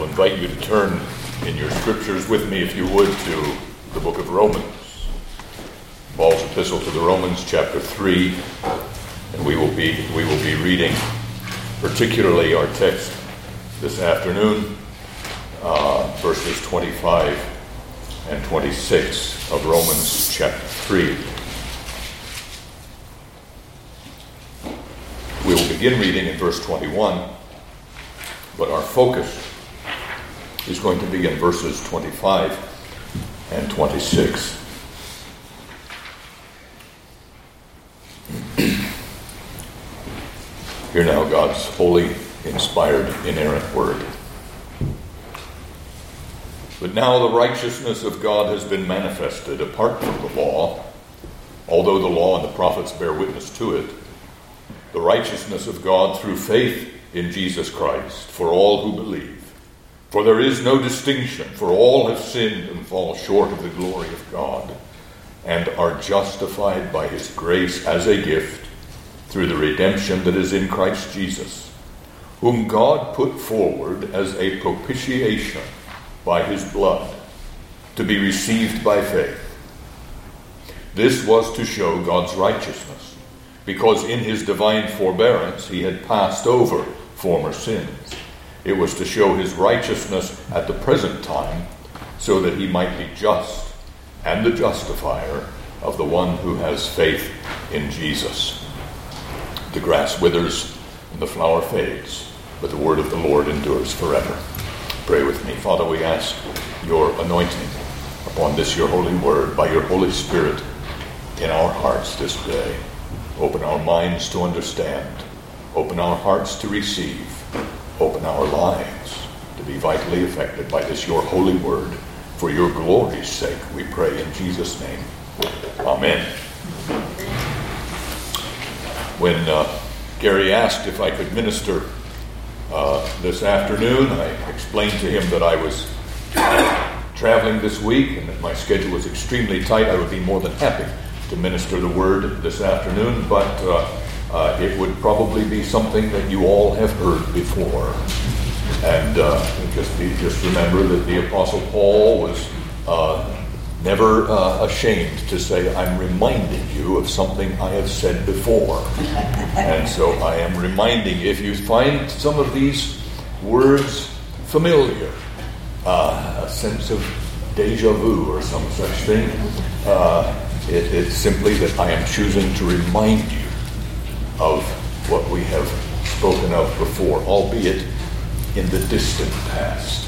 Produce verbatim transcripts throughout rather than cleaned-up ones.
will invite you to turn in your scriptures with me, if you would, to the book of Romans. Paul's epistle to the Romans, chapter three, and we will be we will be reading particularly our text this afternoon, uh, verses twenty-five and twenty-six of Romans chapter three. We will begin reading in verse twenty-one, but our focus is going to be in verses twenty-five and twenty-six. Hear now God's holy, inspired, inerrant word. But now the righteousness of God has been manifested apart from the law, although the law and the prophets bear witness to it. The righteousness of God through faith in Jesus Christ for all who believe. For there is no distinction, for all have sinned and fall short of the glory of God, and are justified by his grace as a gift through the redemption that is in Christ Jesus, whom God put forward as a propitiation by his blood, to be received by faith. This was to show God's righteousness, because in his divine forbearance he had passed over former sins. It was to show his righteousness at the present time, so that he might be just and the justifier of the one who has faith in Jesus. The grass withers and the flower fades, but the word of the Lord endures forever. Pray with me. Father, we ask your anointing upon this your holy word by your Holy Spirit in our hearts this day. Open our minds to understand. Open our hearts to receive. Open our lives to be vitally affected by this your holy word. For your glory's sake, we pray in Jesus' name. Amen. When uh, Gary asked if I could minister uh, this afternoon, I explained to him that I was uh, traveling this week and that my schedule was extremely tight. I would be more than happy to minister the word this afternoon, but uh, uh, it would probably be something that you all have heard before. And uh, just, be, just remember that the Apostle Paul was uh, never uh, ashamed to say, I'm reminding you of something I have said before. And so I am reminding you, if you find some of these words familiar, uh, a sense of deja vu or some such thing, uh, it, it's simply that I am choosing to remind you of what we have spoken of before, albeit in the distant past.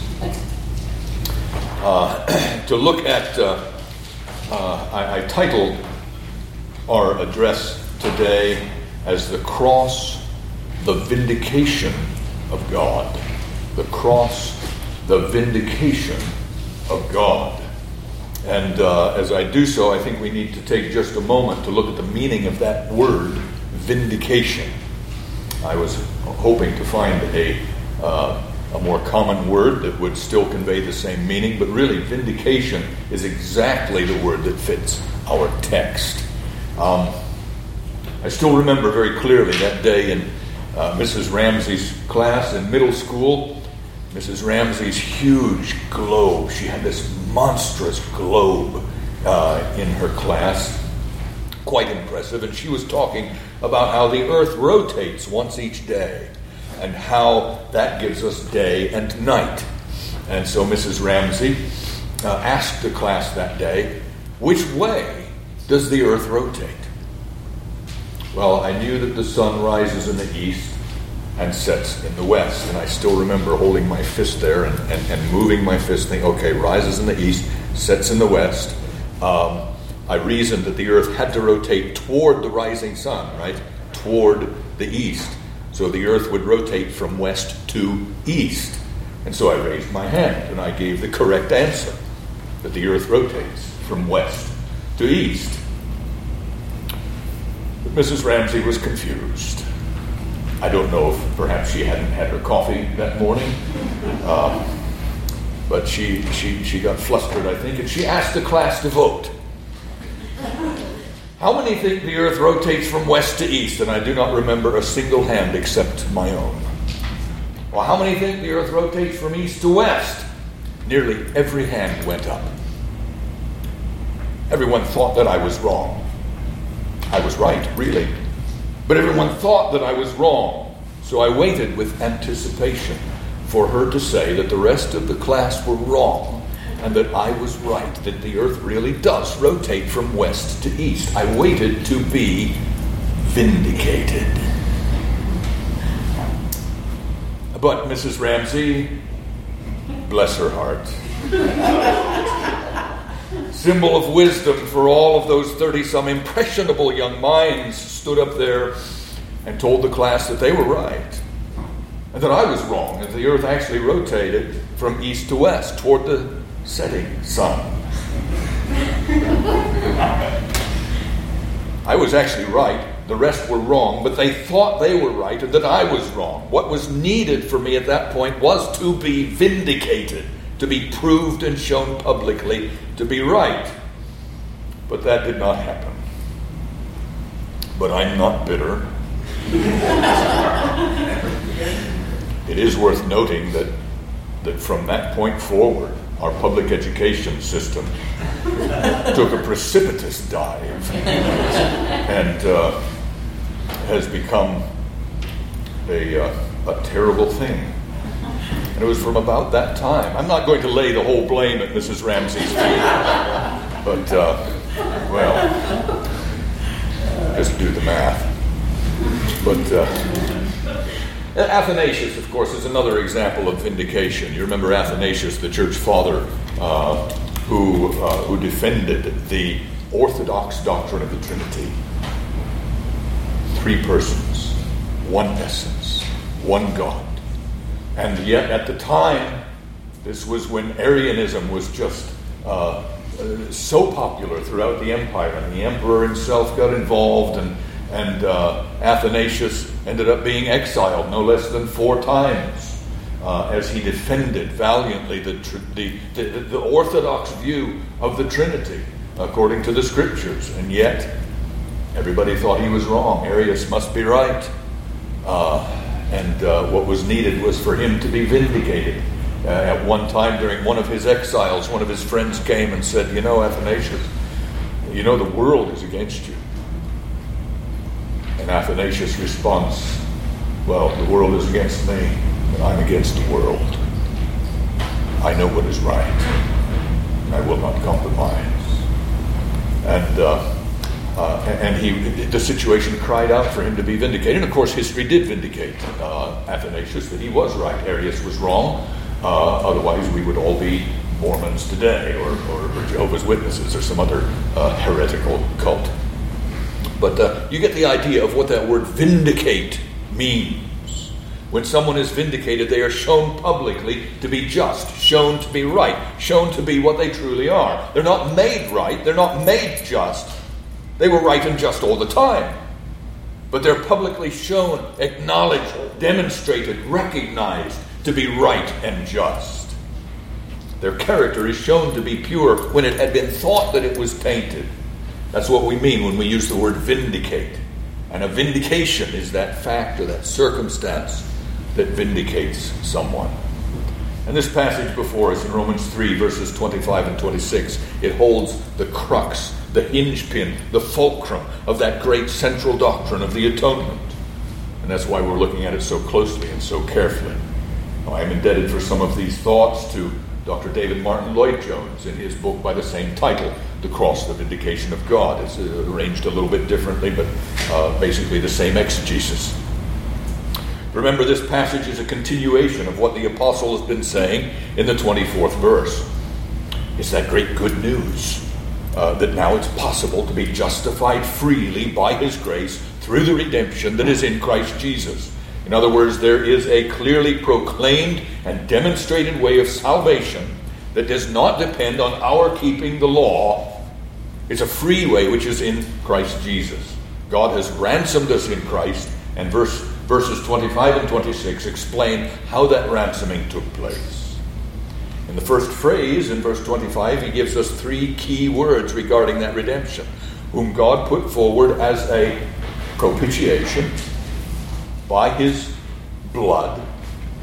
Uh, to look at, uh, uh, I, I titled our address today as The Cross, the Vindication of God. The Cross, the Vindication of God. And uh, as I do so, I think we need to take just a moment to look at the meaning of that word, vindication. I was hoping to find a uh, a more common word that would still convey the same meaning, but really vindication is exactly the word that fits our text. Um, I still remember very clearly that day in uh, Missus Ramsey's class in middle school. Missus Ramsey's huge globe. She had this monstrous globe uh, in her class. Quite impressive. And she was talking about how the earth rotates once each day and how that gives us day and night. And so Missus Ramsey uh, asked the class that day, which way does the earth rotate? Well, I knew that the sun rises in the east and sets in the west. And I still remember holding my fist there and, and, and moving my fist, thinking, okay, rises in the east, sets in the west. Um, I reasoned that the earth had to rotate toward the rising sun, right? Toward the east. So the earth would rotate from west to east. And so I raised my hand and I gave the correct answer, that the earth rotates from west to east. But Missus Ramsey was confused. I don't know if perhaps she hadn't had her coffee that morning. Uh, but she, she, she got flustered, I think, and she asked the class to vote. How many think the earth rotates from west to east? And I do not remember a single hand except my own. Well, how many think the earth rotates from east to west? Nearly every hand went up. Everyone thought that I was wrong. I was right, really. But everyone thought that I was wrong. So I waited with anticipation for her to say that the rest of the class were wrong and that I was right, that the earth really does rotate from west to east. I waited to be vindicated. But Missus Ramsey, bless her heart, symbol of wisdom for all of those thirty-some impressionable young minds, stood up there and told the class that they were right and that I was wrong, that the earth actually rotated from east to west toward the setting sun. I was actually right. The rest were wrong, but they thought they were right and that I was wrong. What was needed for me at that point was to be vindicated, to be proved and shown publicly to be right. But that did not happen. But I'm not bitter. It is worth noting that, that from that point forward, our public education system took a precipitous dive and uh, has become a, uh, a terrible thing. And it was from about that time. I'm not going to lay the whole blame at Missus Ramsey's feet, but, uh, well, just do the math. But uh, Athanasius, of course, is another example of vindication. You remember Athanasius, the church father, uh, who uh, who defended the orthodox doctrine of the Trinity. Three persons, one essence, one God. And yet at the time, this was when Arianism was just uh, uh, so popular throughout the empire, and the emperor himself got involved, and And uh, Athanasius ended up being exiled no less than four times uh, as he defended valiantly the, tr- the, the, the orthodox view of the Trinity according to the Scriptures. And yet, everybody thought he was wrong. Arius must be right. Uh, and uh, what was needed was for him to be vindicated. Uh, at one time during one of his exiles, one of his friends came and said, "You know, Athanasius, you know the world is against you." And Athanasius' response, "Well, the world is against me, but I'm against the world. I know what is right, and I will not compromise." And uh, uh, and he, the situation cried out for him to be vindicated. And of course, history did vindicate uh, Athanasius that he was right. Arius was wrong. Uh, otherwise, we would all be Mormons today, or, or, or Jehovah's Witnesses, or some other uh, heretical cult. But uh, you get the idea of what that word vindicate means. When someone is vindicated, they are shown publicly to be just, shown to be right, shown to be what they truly are. They're not made right, they're not made just. They were right and just all the time. But they're publicly shown, acknowledged, demonstrated, recognized to be right and just. Their character is shown to be pure when it had been thought that it was tainted. That's what we mean when we use the word vindicate. And a vindication is that fact or that circumstance that vindicates someone. And this passage before us in Romans three, verses twenty-five and twenty-six, it holds the crux, the hinge pin, the fulcrum of that great central doctrine of the atonement. And that's why we're looking at it so closely and so carefully. Now, I am indebted for some of these thoughts to Doctor David Martin Lloyd-Jones in his book by the same title, The Cross, the Vindication of God. It's uh, arranged a little bit differently, but uh, basically the same exegesis. Remember, this passage is a continuation of what the apostle has been saying in the twenty-fourth verse. It's that great good news uh, that now it's possible to be justified freely by his grace through the redemption that is in Christ Jesus. In other words, there is a clearly proclaimed and demonstrated way of salvation that does not depend on our keeping the law. It's a free way which is in Christ Jesus. God has ransomed us in Christ, and verse, verses twenty-five and twenty-six explain how that ransoming took place. In the first phrase, in verse twenty-five, he gives us three key words regarding that redemption, whom God put forward as a propitiation by his blood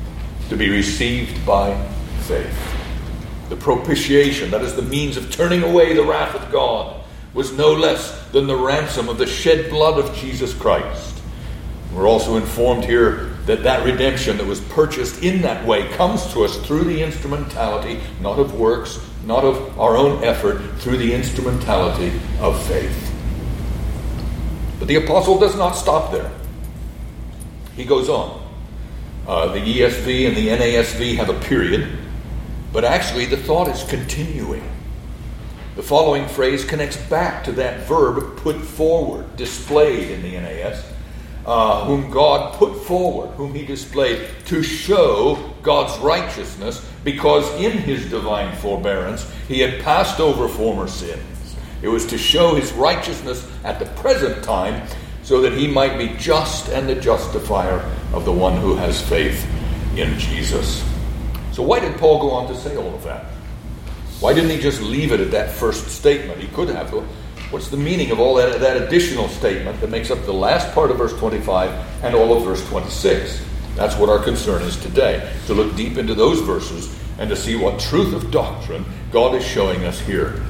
to be received by faith. The propitiation, that is the means of turning away the wrath of God, was no less than the ransom of the shed blood of Jesus Christ. We're also informed here that that redemption that was purchased in that way comes to us through the instrumentality, not of works, not of our own effort, through the instrumentality of faith. But the apostle does not stop there. He goes on. Uh, the E S V and the N A S V have a period, but actually the thought is continuing. The following phrase connects back to that verb put forward, displayed in the N A S, uh, whom God put forward, whom he displayed to show God's righteousness, because in his divine forbearance he had passed over former sins. It was to show his righteousness at the present time, so that he might be just and the justifier of the one who has faith in Jesus. So why did Paul go on to say all of that? Why didn't he just leave it at that first statement? He could have. What's the meaning of all that, that additional statement that makes up the last part of verse twenty-five and all of verse twenty-six? That's what our concern is today, to look deep into those verses and to see what truth of doctrine God is showing us here.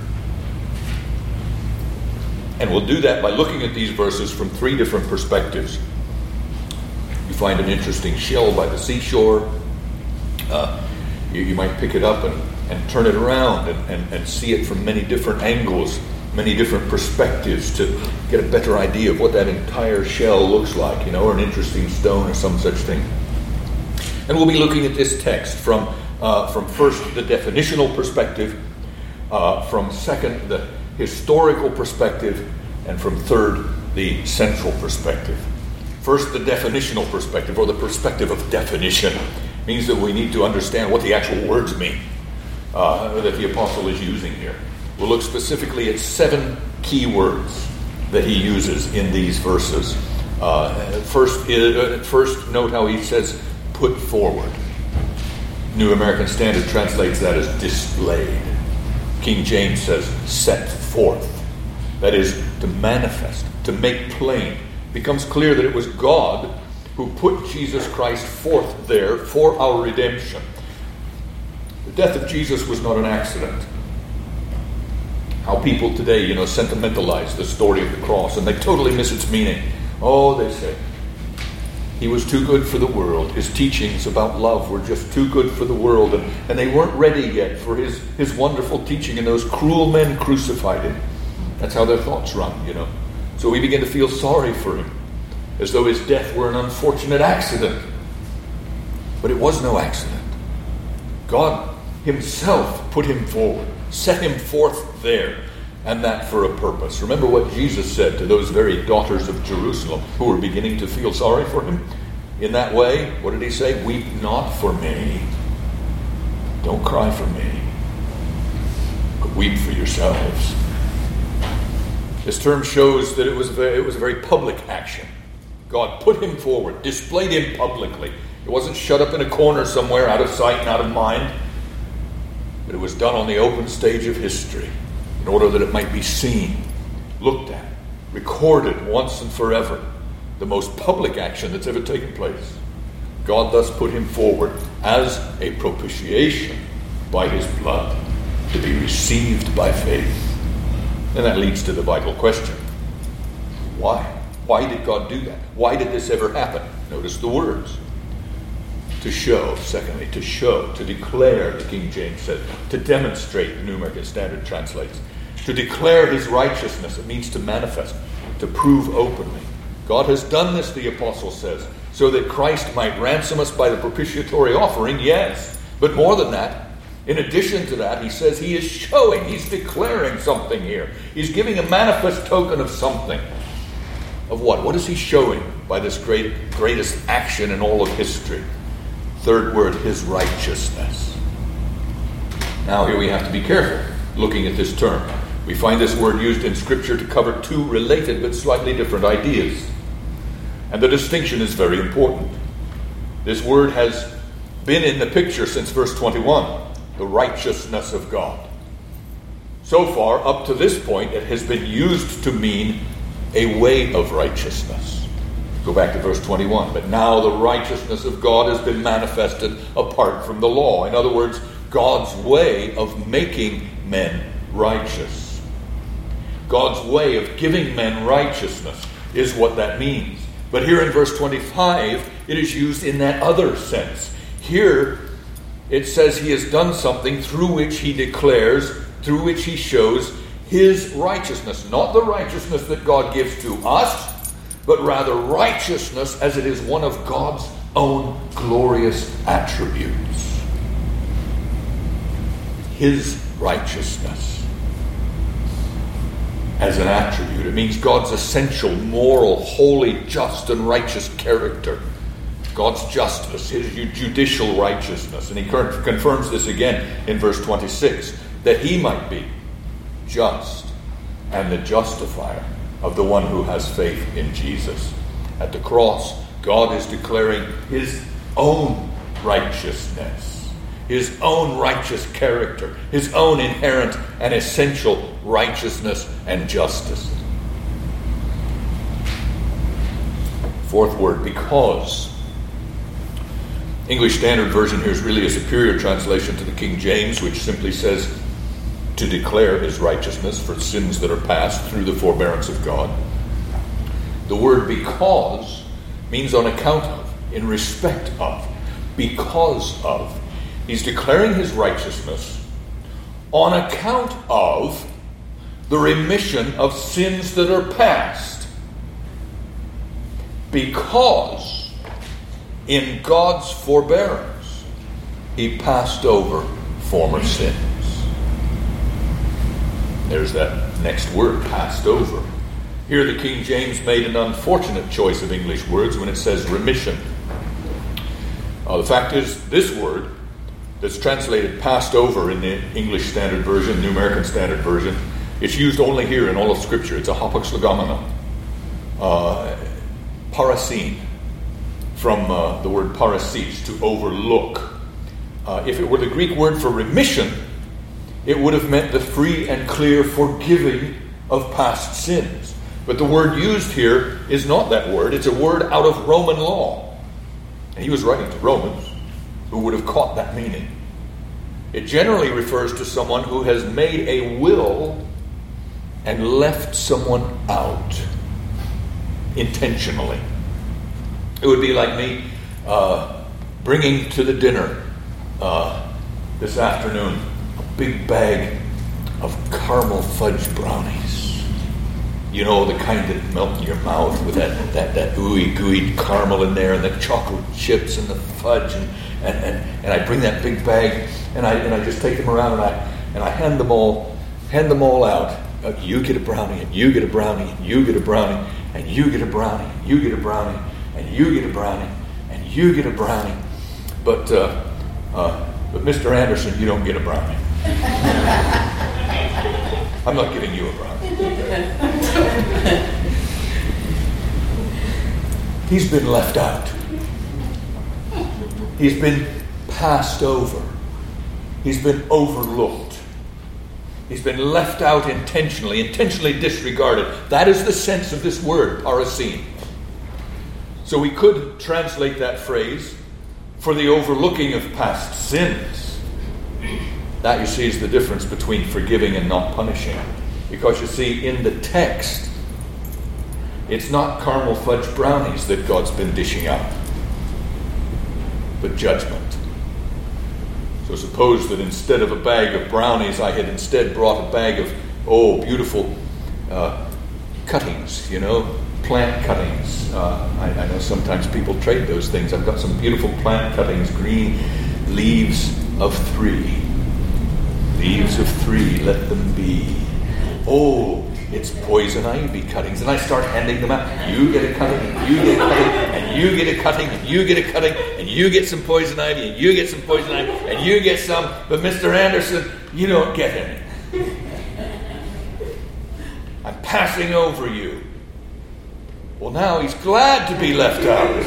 And we'll do that by looking at these verses from three different perspectives. You find an interesting shell by the seashore. Uh, you, you might pick it up and, and turn it around and, and, and see it from many different angles, many different perspectives, to get a better idea of what that entire shell looks like, you know, or an interesting stone or some such thing. And we'll be looking at this text from, uh, from first, the definitional perspective, uh, from second, the historical perspective, and from third, the central perspective. First, the definitional perspective, or the perspective of definition, means that we need to understand what the actual words mean uh, that the apostle is using here. We'll look specifically at seven key words that he uses in these verses. Uh, first, uh, first, note how he says, put forward. New American Standard translates that as displayed. King James says, set forth. That is, to manifest, to make plain. It becomes clear that it was God who put Jesus Christ forth there for our redemption. The death of Jesus was not an accident. How people today, you know, sentimentalize the story of the cross, and they totally miss its meaning. Oh, they say, he was too good for the world. His teachings about love were just too good for the world, and, and they weren't ready yet for his, his wonderful teaching, and those cruel men crucified him. That's how their thoughts run, you know. So we begin to feel sorry for him, as though his death were an unfortunate accident. But it was no accident. God himself put him forward, set him forth there, and that for a purpose. Remember what Jesus said to those very daughters of Jerusalem who were beginning to feel sorry for him? In that way, what did he say? Weep not for me. Don't cry for me, but weep for yourselves. This term shows that it was a very, it was a very public action. God put him forward, displayed him publicly. It wasn't shut up in a corner somewhere, out of sight and out of mind. But it was done on the open stage of history, in order that it might be seen, looked at, recorded once and forever. The most public action that's ever taken place. God thus put him forward as a propitiation by his blood, to be received by faith. And that leads to the vital question. Why? Why did God do that? Why did this ever happen? Notice the words. To show, secondly, to show, to declare, the King James said, to demonstrate, the New American Standard translates. To declare his righteousness, it means to manifest, to prove openly. God has done this, the apostle says, so that Christ might ransom us by the propitiatory offering, yes. But more than that, in addition to that, he says he is showing, he's declaring something here. He's giving a manifest token of something. Of what? What is he showing by this great, greatest action in all of history? Third word, his righteousness. Now here we have to be careful looking at this term. We find this word used in Scripture to cover two related but slightly different ideas. And the distinction is very important. This word has been in the picture since verse twenty-one, the righteousness of God. So far, up to this point, it has been used to mean a way of righteousness. Go back to verse twenty-one. But now the righteousness of God has been manifested apart from the law. In other words, God's way of making men righteous. God's way of giving men righteousness is what that means. But here in verse twenty-five, it is used in that other sense. Here, it says he has done something through which he declares, through which he shows his righteousness. Not the righteousness that God gives to us, but rather righteousness as it is one of God's own glorious attributes. His righteousness as an attribute. It means God's essential, moral, holy, just, and righteous character. God's justice, his judicial righteousness. And he confirms this again in verse twenty-six, that he might be just and the justifier of the one who has faith in Jesus. At the cross, God is declaring his own righteousness, his own righteous character, his own inherent and essential righteousness and justice. Fourth word, because. English Standard Version here is really a superior translation to the King James, which simply says to declare his righteousness for sins that are past through the forbearance of God. The word because means on account of, in respect of, because of. He's declaring his righteousness on account of the remission of sins that are past. Because in God's forbearance, he passed over former sins. There's that next word, passed over. Here the King James made an unfortunate choice of English words when it says remission. Uh, the fact is, this word that's translated passed over in the English Standard Version, New American Standard Version, it's used only here in all of Scripture. It's a hapax legomena. Uh, parasine. From uh, the word parasis, to overlook. Uh, if it were the Greek word for remission, it would have meant the free and clear forgiving of past sins. But the word used here is not that word. It's a word out of Roman law. And he was writing to Romans who would have caught that meaning. It generally refers to someone who has made a will and left someone out intentionally. It would be like me uh, bringing to the dinner uh, this afternoon a big bag of caramel fudge brownies. You know, the kind that melt in your mouth with that, that, that ooey gooey caramel in there, and the chocolate chips and the fudge, and, and, and, and I bring that big bag and I and I just take them around and I and I hand them all hand them all out. Uh, you get a brownie, and you get a brownie, and you get a brownie, and you get a brownie, and you get a brownie. And you get a brownie, and you get a brownie. But, uh, uh, but Mister Anderson, you don't get a brownie. I'm not giving you a brownie. He's been left out. He's been passed over. He's been overlooked. He's been left out intentionally, intentionally disregarded. That is the sense of this word, parasine. So we could translate that phrase for the overlooking of past sins. That, you see, is the difference between forgiving and not punishing. Because, you see, in the text, it's not caramel fudge brownies that God's been dishing out, but judgment. So suppose that instead of a bag of brownies, I had instead brought a bag of, oh, beautiful uh, cuttings, you know, plant cuttings. Uh, I, I know sometimes people trade those things. I've got some beautiful plant cuttings, green leaves of three. Leaves of three, let them be. Oh, it's poison ivy cuttings. And I start handing them out. You get a cutting, and you get a cutting, and you get a cutting, and you get a cutting, and you get some poison ivy, and you get some poison ivy, and you get some. But Mister Anderson, you don't get any. I'm passing over you. Well, now he's glad to be left out.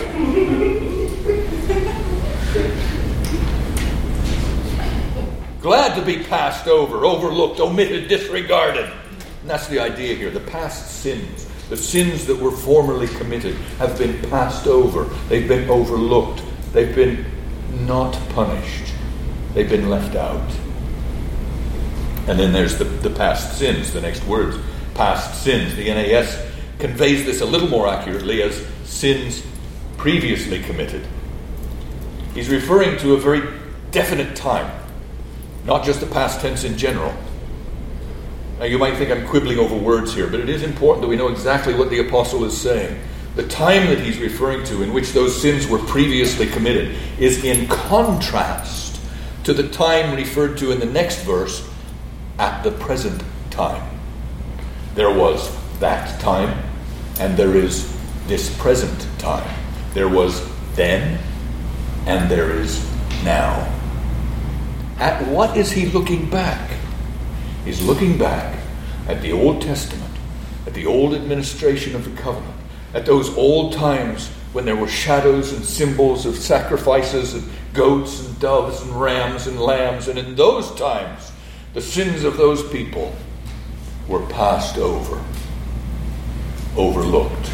Glad to be passed over, overlooked, omitted, disregarded. And that's the idea here. The past sins, The sins that were formerly committed have been passed over. They've been overlooked. They've been not punished. They've been left out. And then there's the, the past sins, the next words. Past sins. The N A S conveys this a little more accurately as sins previously committed. He's referring to a very definite time, not just the past tense in general. Now you might think I'm quibbling over words here, but it is important that we know exactly what the apostle is saying. The time that he's referring to in which those sins were previously committed is in contrast to the time referred to in the next verse, at the present time. There was that time, and there is this present time. There was then, and there is now. At what is he looking back? He's looking back at the Old Testament, at the old administration of the covenant, at those old times when there were shadows and symbols of sacrifices and goats and doves and rams and lambs. And in those times, the sins of those people were passed over, overlooked.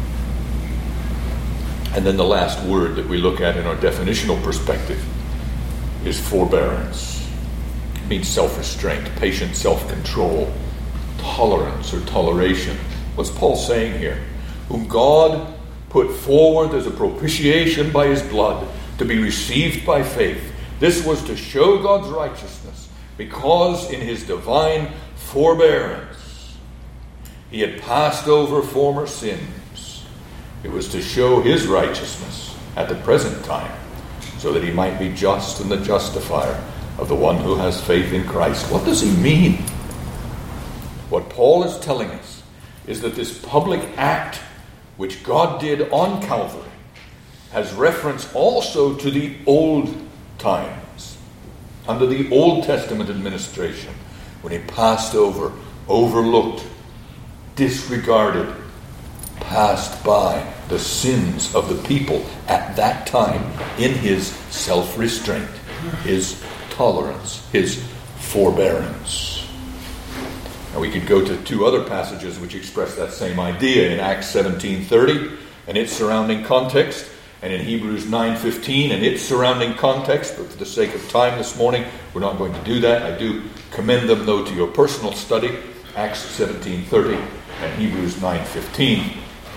And then the last word that we look at in our definitional perspective is forbearance. It means self-restraint, patient self-control, tolerance or toleration. What's Paul saying here? Whom God put forward as a propitiation by his blood to be received by faith. This was to show God's righteousness, because in his divine forbearance he had passed over former sins. It was to show his righteousness at the present time, so that he might be just and the justifier of the one who has faith in Christ. What does he mean? What Paul is telling us is that this public act which God did on Calvary has reference also to the old times, under the Old Testament administration, when he passed over, overlooked, disregarded, passed by the sins of the people at that time in his self-restraint, his tolerance, his forbearance. Now we could go to two other passages which express that same idea, in Acts seventeen thirty and its surrounding context, and in Hebrews nine fifteen and its surrounding context, but for the sake of time this morning, we're not going to do that. I do commend them, though, to your personal study, Acts seventeen thirty and Hebrews nine fifteen.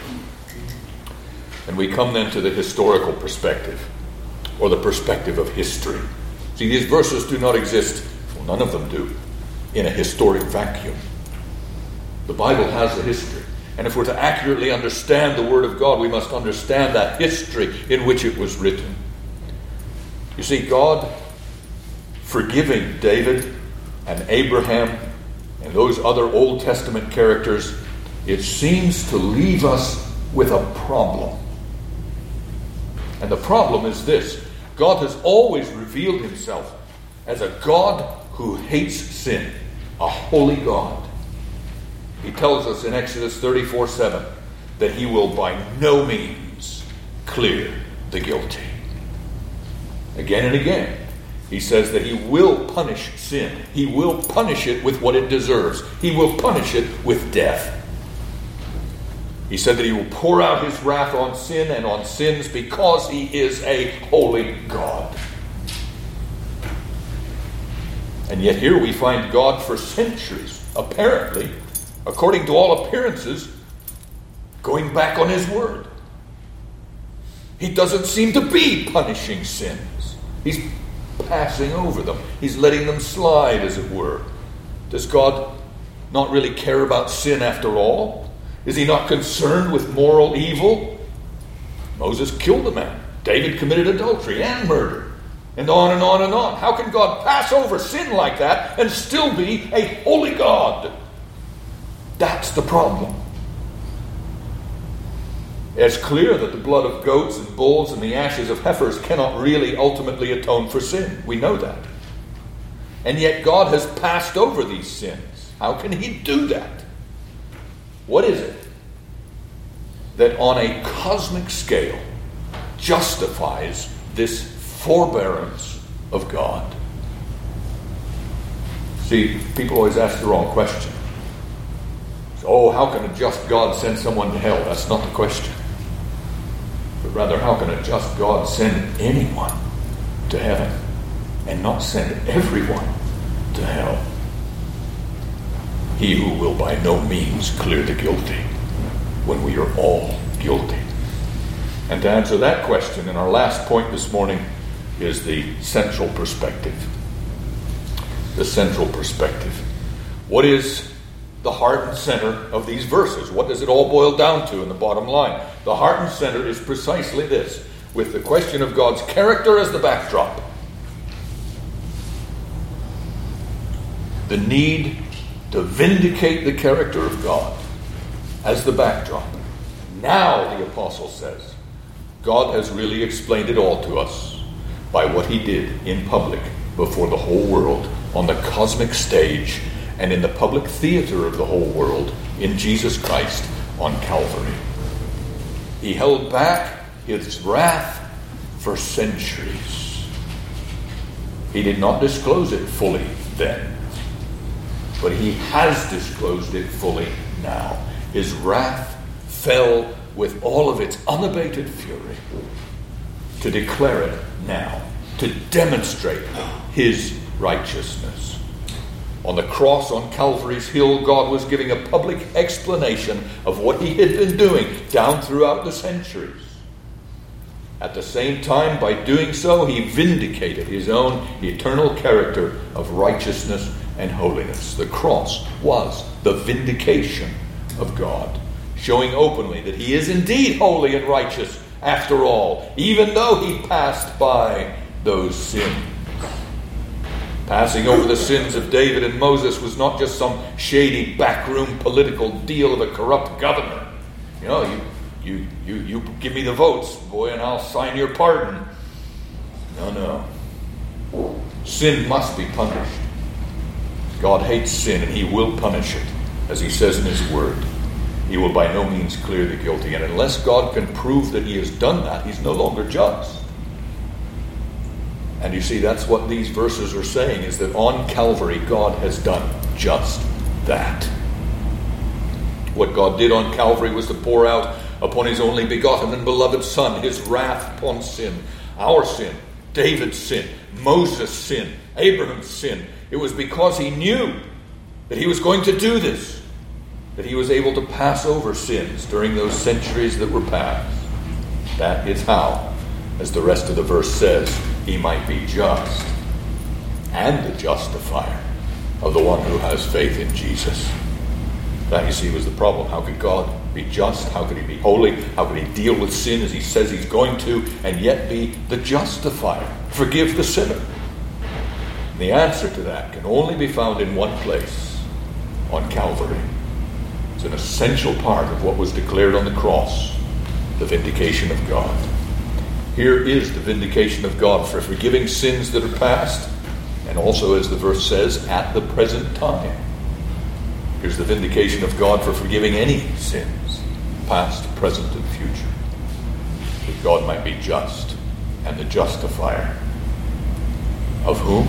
And we come then to the historical perspective, or the perspective of history. See, these verses do not exist, well, none of them do, in a historic vacuum. The Bible has a history. And if we're to accurately understand the Word of God, we must understand that history in which it was written. You see, God forgiving David and Abraham and those other Old Testament characters, it seems to leave us with a problem. And the problem is this: God has always revealed himself as a God who hates sin, a holy God. He tells us in Exodus thirty-four seven that he will by no means clear the guilty. Again and again, he says that he will punish sin. He will punish it with what it deserves. He will punish it with death. He said that he will pour out his wrath on sin and on sins because he is a holy God. And yet here we find God for centuries, apparently, according to all appearances, going back on his word. He doesn't seem to be punishing sins. He's passing over them. He's letting them slide, as it were. Does God not really care about sin after all? Is he not concerned with moral evil? Moses killed a man. David committed adultery and murder. And on and on and on. How can God pass over sin like that and still be a holy God? That's the problem. It's clear that the blood of goats and bulls and the ashes of heifers cannot really ultimately atone for sin. We know that. And yet God has passed over these sins. How can he do that? What is it that on a cosmic scale justifies this forbearance of God? See, people always ask the wrong question. Oh, how can a just God send someone to hell? That's not the question. But rather, how can a just God send anyone to heaven and not send everyone to hell? He who will by no means clear the guilty when we are all guilty. And to answer that question, in our last point this morning, is the central perspective. The central perspective. What is the heart and center of these verses? What does it all boil down to in the bottom line? The heart and center is precisely this, with the question of God's character as the backdrop. The need to vindicate the character of God as the backdrop. Now, the apostle says, God has really explained it all to us by what he did in public before the whole world, on the cosmic stage, and in the public theater of the whole world, in Jesus Christ on Calvary. He held back his wrath for centuries. He did not disclose it fully then, but he has disclosed it fully now. His wrath fell with all of its unabated fury to declare it now, to demonstrate his righteousness. On the cross on Calvary's hill, God was giving a public explanation of what he had been doing down throughout the centuries. At the same time, by doing so, he vindicated his own eternal character of righteousness and holiness. The cross was the vindication of God, showing openly that he is indeed holy and righteous after all, even though he passed by those sins. Passing over the sins of David and Moses was not just some shady backroom political deal of a corrupt governor. You know, you you you you give me the votes, boy, and I'll sign your pardon. No, no. Sin must be punished. God hates sin, and he will punish it, as he says in his word. He will by no means clear the guilty, and unless God can prove that he has done that, he's no longer just. And you see, that's what these verses are saying, is that on Calvary, God has done just that. What God did on Calvary was to pour out upon his only begotten and beloved Son his wrath upon sin, our sin, David's sin, Moses' sin, Abraham's sin. It was because he knew that he was going to do this, that he was able to pass over sins during those centuries that were past. That is how, as the rest of the verse says, he might be just and the justifier of the one who has faith in Jesus. That, you see, was the problem. How could God be just? How could he be holy? How could he deal with sin as he says he's going to, and yet be the justifier, forgive the sinner? And the answer to that can only be found in one place, on Calvary. It's an essential part of what was declared on the cross, the vindication of God. Here is the vindication of God for forgiving sins that are past, and also, as the verse says, at the present time. Here's the vindication of God for forgiving any sins, past, present, and future, that God might be just and the justifier. Of whom?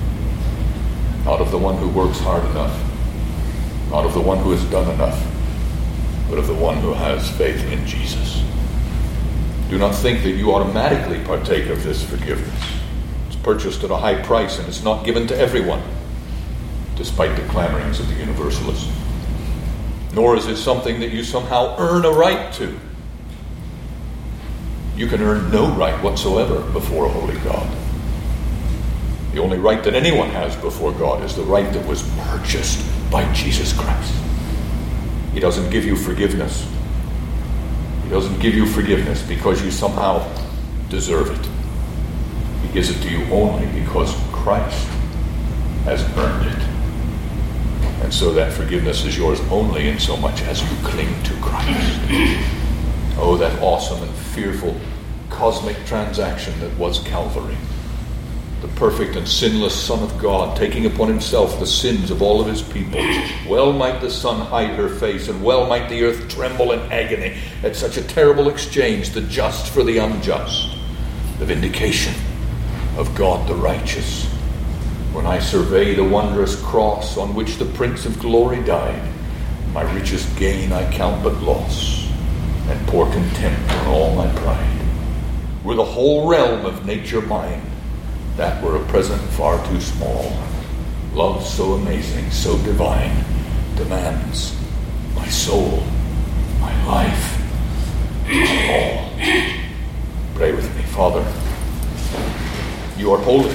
Not of the one who works hard enough, not of the one who has done enough, but of the one who has faith in Jesus. Do not think that you automatically partake of this forgiveness. It's purchased at a high price, and it's not given to everyone, despite the clamorings of the universalists. Nor is it something that you somehow earn a right to. You can earn no right whatsoever before a holy God. The only right that anyone has before God is the right that was purchased by Jesus Christ. He doesn't give you forgiveness. He doesn't give you forgiveness because you somehow deserve it. He gives it to you only because Christ has earned it. And so that forgiveness is yours only in so much as you cling to Christ. Oh, that awesome and fearful cosmic transaction that was Calvary. The perfect and sinless Son of God taking upon himself the sins of all of his people. Well might the sun hide her face, and well might the earth tremble in agony at such a terrible exchange, the just for the unjust, the vindication of God the righteous. When I survey the wondrous cross on which the Prince of Glory died, My richest gain I count but loss, and pour contempt on all my pride. Were the whole realm of nature mine, that were a present far too small. Love so amazing, so divine, demands my soul, my life, my all. Pray with me. Father, you are holy.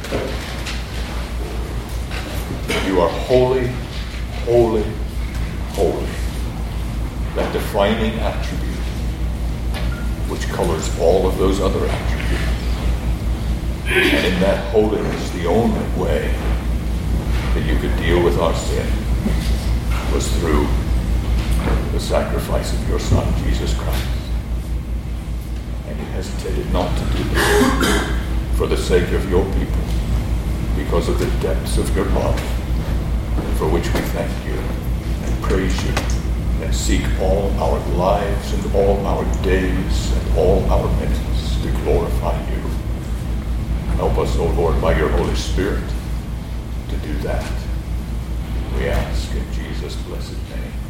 You are holy, holy, holy. That defining attribute which colors all of those other attributes. And in that holiness, the only way that you could deal with our sin was through the sacrifice of your Son, Jesus Christ. And you hesitated not to do this for the sake of your people, because of the depths of your love, for which we thank you and praise you and seek all our lives and all our days and all our minutes to glorify you. Help us, O Lord, by your Holy Spirit to do that. We ask in Jesus' blessed name.